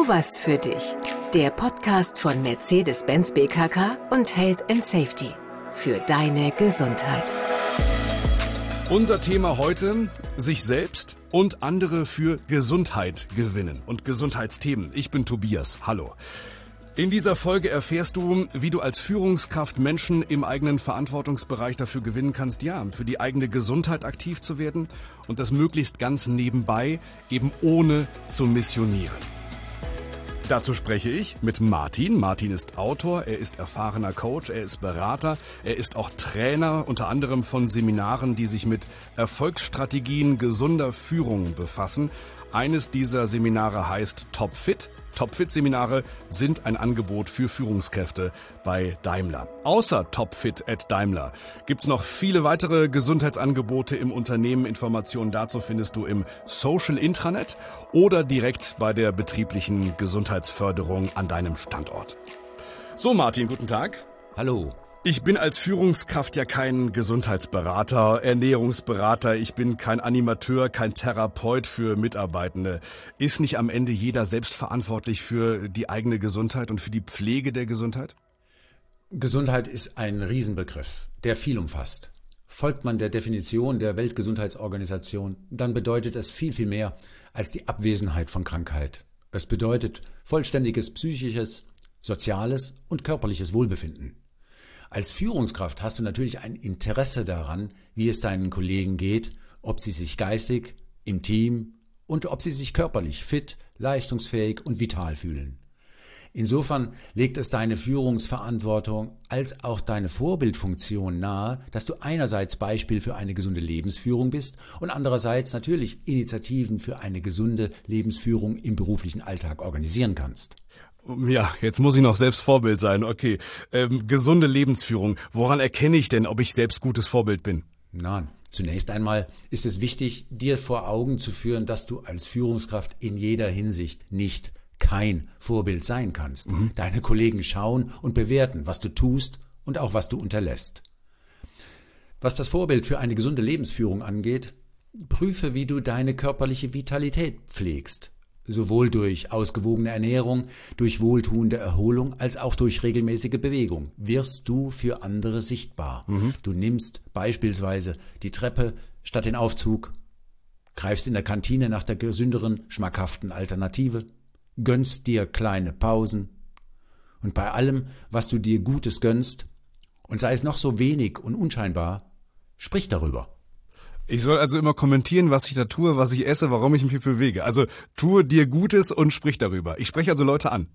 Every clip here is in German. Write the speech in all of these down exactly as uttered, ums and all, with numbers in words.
Tu was für dich. Der Podcast von Mercedes-Benz B K K und Health and Safety. Für deine Gesundheit. Unser Thema heute: sich selbst und andere für Gesundheit gewinnen und Gesundheitsthemen. Ich bin Tobias. Hallo. In dieser Folge erfährst du, wie du als Führungskraft Menschen im eigenen Verantwortungsbereich dafür gewinnen kannst, ja, für die eigene Gesundheit aktiv zu werden und das möglichst ganz nebenbei, eben ohne zu missionieren. Dazu spreche ich mit Martin. Martin ist Autor, er ist erfahrener Coach, er ist Berater, er ist auch Trainer, unter anderem von Seminaren, die sich mit Erfolgsstrategien gesunder Führung befassen. Eines dieser Seminare heißt Topfit. Topfit-Seminare sind ein Angebot für Führungskräfte bei Daimler. Außer Topfit at Daimler gibt's noch viele weitere Gesundheitsangebote im Unternehmen. Informationen dazu findest du im Social Intranet oder direkt bei der betrieblichen Gesundheitsförderung an deinem Standort. So, Martin, guten Tag. Hallo. Ich bin als Führungskraft ja kein Gesundheitsberater, Ernährungsberater, ich bin kein Animateur, kein Therapeut für Mitarbeitende. Ist nicht am Ende jeder selbst verantwortlich für die eigene Gesundheit und für die Pflege der Gesundheit? Gesundheit ist ein Riesenbegriff, der viel umfasst. Folgt man der Definition der Weltgesundheitsorganisation, dann bedeutet es viel, viel mehr als die Abwesenheit von Krankheit. Es bedeutet vollständiges psychisches, soziales und körperliches Wohlbefinden. Als Führungskraft hast du natürlich ein Interesse daran, wie es deinen Kollegen geht, ob sie sich geistig, im Team und ob sie sich körperlich fit, leistungsfähig und vital fühlen. Insofern legt es deine Führungsverantwortung als auch deine Vorbildfunktion nahe, dass du einerseits Beispiel für eine gesunde Lebensführung bist und andererseits natürlich Initiativen für eine gesunde Lebensführung im beruflichen Alltag organisieren kannst. Ja, jetzt muss ich noch selbst Vorbild sein. Okay, ähm, gesunde Lebensführung. Woran erkenne ich denn, ob ich selbst gutes Vorbild bin? Na, zunächst einmal ist es wichtig, dir vor Augen zu führen, dass du als Führungskraft in jeder Hinsicht nicht kein Vorbild sein kannst. Mhm. Deine Kollegen schauen und bewerten, was du tust und auch was du unterlässt. Was das Vorbild für eine gesunde Lebensführung angeht, prüfe, wie du deine körperliche Vitalität pflegst. Sowohl durch ausgewogene Ernährung, durch wohltuende Erholung, als auch durch regelmäßige Bewegung wirst du für andere sichtbar. Mhm. Du nimmst beispielsweise die Treppe statt den Aufzug, greifst in der Kantine nach der gesünderen, schmackhaften Alternative, gönnst dir kleine Pausen und bei allem, was du dir Gutes gönnst, und sei es noch so wenig und unscheinbar, sprich darüber. Ich soll also immer kommentieren, was ich da tue, was ich esse, warum ich mich bewege. Also tue dir Gutes und sprich darüber. Ich spreche also Leute an.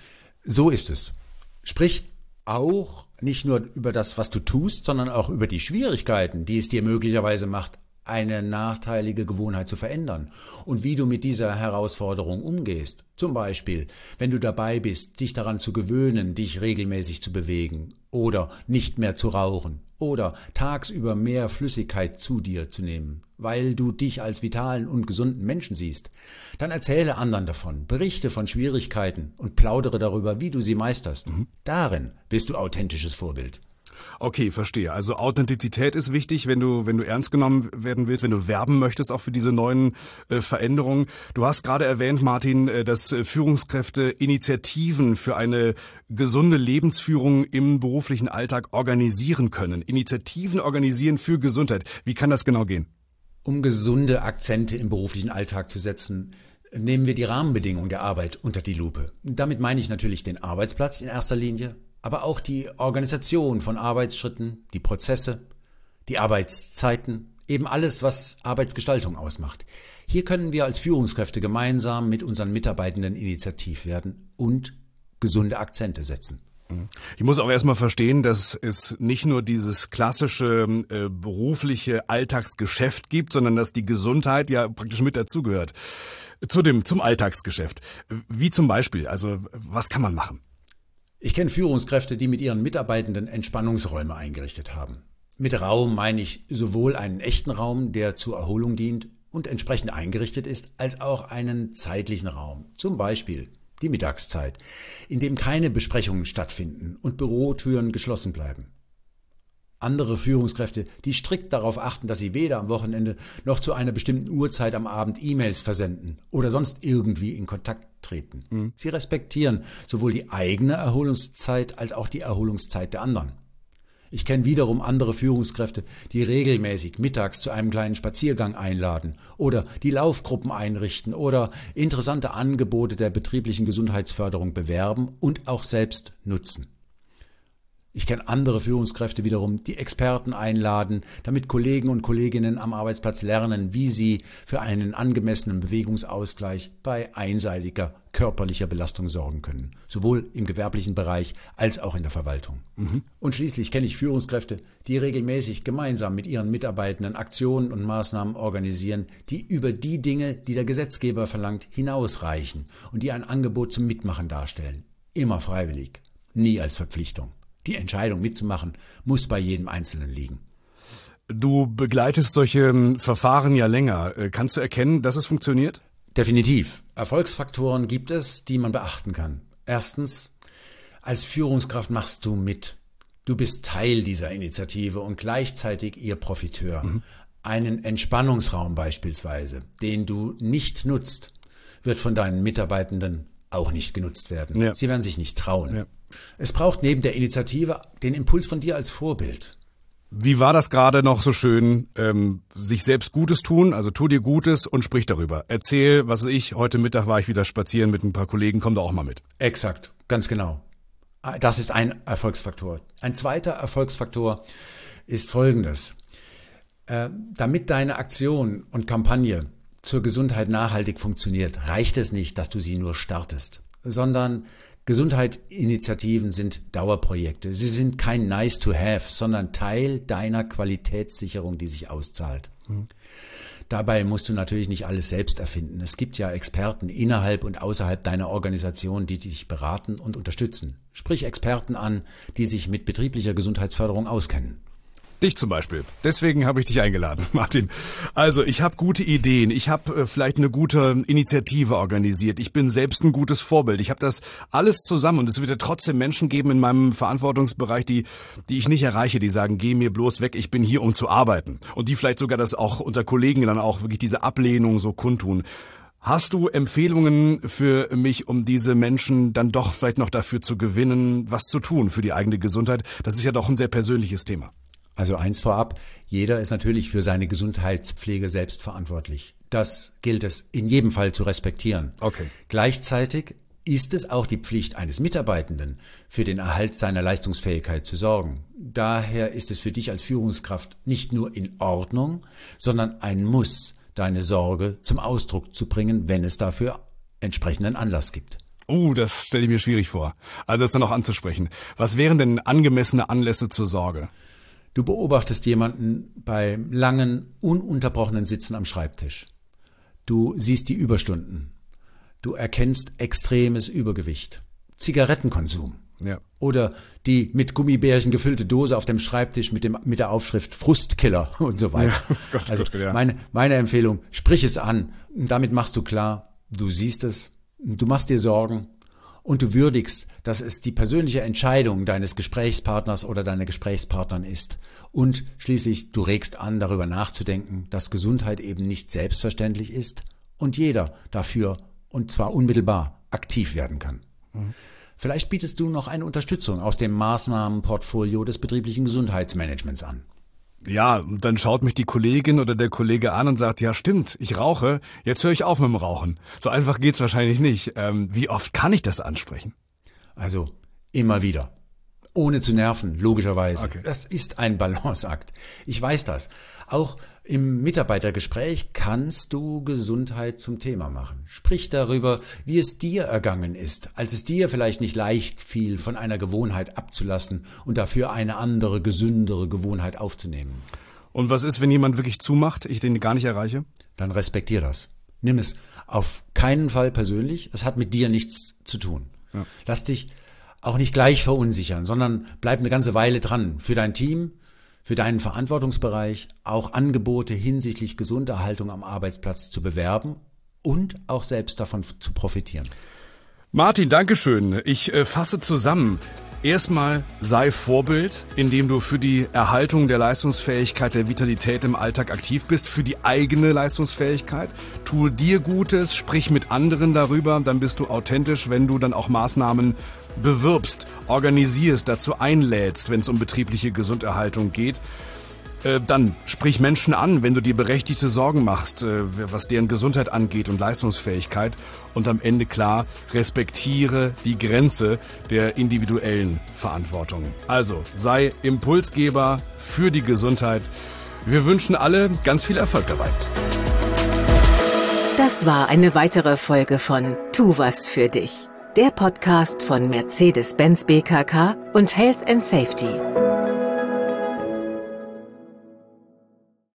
So ist es. Sprich auch nicht nur über das, was du tust, sondern auch über die Schwierigkeiten, die es dir möglicherweise macht, eine nachteilige Gewohnheit zu verändern und wie du mit dieser Herausforderung umgehst. Zum Beispiel, wenn du dabei bist, dich daran zu gewöhnen, dich regelmäßig zu bewegen oder nicht mehr zu rauchen oder tagsüber mehr Flüssigkeit zu dir zu nehmen, weil du dich als vitalen und gesunden Menschen siehst, dann erzähle anderen davon, berichte von Schwierigkeiten und plaudere darüber, wie du sie meisterst. Mhm. Darin bist du authentisches Vorbild. Okay, verstehe. Also Authentizität ist wichtig, wenn du wenn du ernst genommen werden willst, wenn du werben möchtest, auch für diese neuen äh, Veränderungen. Du hast gerade erwähnt, Martin, äh, dass äh, Führungskräfte Initiativen für eine gesunde Lebensführung im beruflichen Alltag organisieren können. Initiativen organisieren für Gesundheit. Wie kann das genau gehen? Um gesunde Akzente im beruflichen Alltag zu setzen, nehmen wir die Rahmenbedingungen der Arbeit unter die Lupe. Damit meine ich natürlich den Arbeitsplatz in erster Linie, aber auch die Organisation von Arbeitsschritten, die Prozesse, die Arbeitszeiten, eben alles, was Arbeitsgestaltung ausmacht. Hier können wir als Führungskräfte gemeinsam mit unseren Mitarbeitenden initiativ werden und gesunde Akzente setzen. Ich muss auch erstmal verstehen, dass es nicht nur dieses klassische äh, berufliche Alltagsgeschäft gibt, sondern dass die Gesundheit ja praktisch mit dazugehört. Zu dem, zum Alltagsgeschäft. Wie zum Beispiel, also was kann man machen? Ich kenne Führungskräfte, die mit ihren Mitarbeitenden Entspannungsräume eingerichtet haben. Mit Raum meine ich sowohl einen echten Raum, der zur Erholung dient und entsprechend eingerichtet ist, als auch einen zeitlichen Raum, zum Beispiel die Mittagszeit, in dem keine Besprechungen stattfinden und Bürotüren geschlossen bleiben. Andere Führungskräfte, die strikt darauf achten, dass sie weder am Wochenende noch zu einer bestimmten Uhrzeit am Abend E-Mails versenden oder sonst irgendwie in Kontakt treten. Mhm. Sie respektieren sowohl die eigene Erholungszeit als auch die Erholungszeit der anderen. Ich kenne wiederum andere Führungskräfte, die regelmäßig mittags zu einem kleinen Spaziergang einladen oder die Laufgruppen einrichten oder interessante Angebote der betrieblichen Gesundheitsförderung bewerben und auch selbst nutzen. Ich kenne andere Führungskräfte wiederum, die Experten einladen, damit Kollegen und Kolleginnen am Arbeitsplatz lernen, wie sie für einen angemessenen Bewegungsausgleich bei einseitiger körperlicher Belastung sorgen können, sowohl im gewerblichen Bereich als auch in der Verwaltung. Mhm. Und schließlich kenne ich Führungskräfte, die regelmäßig gemeinsam mit ihren Mitarbeitenden Aktionen und Maßnahmen organisieren, die über die Dinge, die der Gesetzgeber verlangt, hinausreichen und die ein Angebot zum Mitmachen darstellen. Immer freiwillig, nie als Verpflichtung. Die Entscheidung mitzumachen muss bei jedem Einzelnen liegen. Du begleitest solche Verfahren ja länger. Kannst du erkennen, dass es funktioniert? Definitiv. Erfolgsfaktoren gibt es, die man beachten kann. Erstens, als Führungskraft machst du mit. Du bist Teil dieser Initiative und gleichzeitig ihr Profiteur. Mhm. Einen Entspannungsraum beispielsweise, den du nicht nutzt, wird von deinen Mitarbeitenden auch nicht genutzt werden. Ja. Sie werden sich nicht trauen. Ja. Es braucht neben der Initiative den Impuls von dir als Vorbild. Wie war das gerade noch so schön, ähm, sich selbst Gutes tun, also tu dir Gutes und sprich darüber. Erzähl, was weiß ich, heute Mittag war ich wieder spazieren mit ein paar Kollegen, komm da auch mal mit. Exakt, ganz genau. Das ist ein Erfolgsfaktor. Ein zweiter Erfolgsfaktor ist folgendes. Äh, damit deine Aktion und Kampagne zur Gesundheit nachhaltig funktioniert, reicht es nicht, dass du sie nur startest, sondern Gesundheitsinitiativen sind Dauerprojekte. Sie sind kein nice to have, sondern Teil deiner Qualitätssicherung, die sich auszahlt. Mhm. Dabei musst du natürlich nicht alles selbst erfinden. Es gibt ja Experten innerhalb und außerhalb deiner Organisation, die dich beraten und unterstützen. Sprich Experten an, die sich mit betrieblicher Gesundheitsförderung auskennen. Dich zum Beispiel. Deswegen habe ich dich eingeladen, Martin. Also ich habe gute Ideen, ich habe äh, vielleicht eine gute Initiative organisiert, ich bin selbst ein gutes Vorbild, ich habe das alles zusammen und es wird ja trotzdem Menschen geben in meinem Verantwortungsbereich, die die ich nicht erreiche, die sagen, geh mir bloß weg, ich bin hier, um zu arbeiten. Und die vielleicht sogar das auch unter Kollegen dann auch wirklich diese Ablehnung so kundtun. Hast du Empfehlungen für mich, um diese Menschen dann doch vielleicht noch dafür zu gewinnen, was zu tun für die eigene Gesundheit? Das ist ja doch ein sehr persönliches Thema. Also eins vorab, jeder ist natürlich für seine Gesundheitspflege selbst verantwortlich. Das gilt es in jedem Fall zu respektieren. Okay. Gleichzeitig ist es auch die Pflicht eines Mitarbeitenden, für den Erhalt seiner Leistungsfähigkeit zu sorgen. Daher ist es für dich als Führungskraft nicht nur in Ordnung, sondern ein Muss, deine Sorge zum Ausdruck zu bringen, wenn es dafür entsprechenden Anlass gibt. Uh, das stelle ich mir schwierig vor. Also das dann auch anzusprechen. Was wären denn angemessene Anlässe zur Sorge? Du beobachtest jemanden bei langen, ununterbrochenen Sitzen am Schreibtisch. Du siehst die Überstunden. Du erkennst extremes Übergewicht, Zigarettenkonsum. Ja. Oder die mit Gummibärchen gefüllte Dose auf dem Schreibtisch mit dem mit der Aufschrift Frustkiller und so weiter. Ja, Gott, also Gott, ja. meine, meine Empfehlung, sprich es an. Damit machst du klar, du siehst es, du machst dir Sorgen. Und du würdigst, dass es die persönliche Entscheidung deines Gesprächspartners oder deiner Gesprächspartnerin ist. Und schließlich, du regst an, darüber nachzudenken, dass Gesundheit eben nicht selbstverständlich ist und jeder dafür, und zwar unmittelbar, aktiv werden kann. Mhm. Vielleicht bietest du noch eine Unterstützung aus dem Maßnahmenportfolio des betrieblichen Gesundheitsmanagements an. Ja, dann schaut mich die Kollegin oder der Kollege an und sagt, ja stimmt, ich rauche, jetzt höre ich auf mit dem Rauchen. So einfach geht's wahrscheinlich nicht. Ähm, wie oft kann ich das ansprechen? Also immer wieder. Ohne zu nerven, logischerweise. Okay. Das ist ein Balanceakt. Ich weiß das. Auch im Mitarbeitergespräch kannst du Gesundheit zum Thema machen. Sprich darüber, wie es dir ergangen ist, als es dir vielleicht nicht leicht fiel, von einer Gewohnheit abzulassen und dafür eine andere, gesündere Gewohnheit aufzunehmen. Und was ist, wenn jemand wirklich zumacht, ich den gar nicht erreiche? Dann respektier das. Nimm es auf keinen Fall persönlich. Es hat mit dir nichts zu tun. Ja. Lass dich auch nicht gleich verunsichern, sondern bleib eine ganze Weile dran. Für dein Team, für deinen Verantwortungsbereich, auch Angebote hinsichtlich Gesunderhaltung am Arbeitsplatz zu bewerben und auch selbst davon zu profitieren. Martin, Dankeschön. Ich äh, fasse zusammen. Erstmal sei Vorbild, indem du für die Erhaltung der Leistungsfähigkeit, der Vitalität im Alltag aktiv bist, für die eigene Leistungsfähigkeit. Tue dir Gutes, sprich mit anderen darüber, dann bist du authentisch, wenn du dann auch Maßnahmen bewirbst, organisierst, dazu einlädst, wenn es um betriebliche Gesunderhaltung geht. Dann sprich Menschen an, wenn du dir berechtigte Sorgen machst, was deren Gesundheit angeht und Leistungsfähigkeit. Und am Ende klar, respektiere die Grenze der individuellen Verantwortung. Also sei Impulsgeber für die Gesundheit. Wir wünschen alle ganz viel Erfolg dabei. Das war eine weitere Folge von Tu was für dich. Der Podcast von Mercedes-Benz B K K und Health and Safety.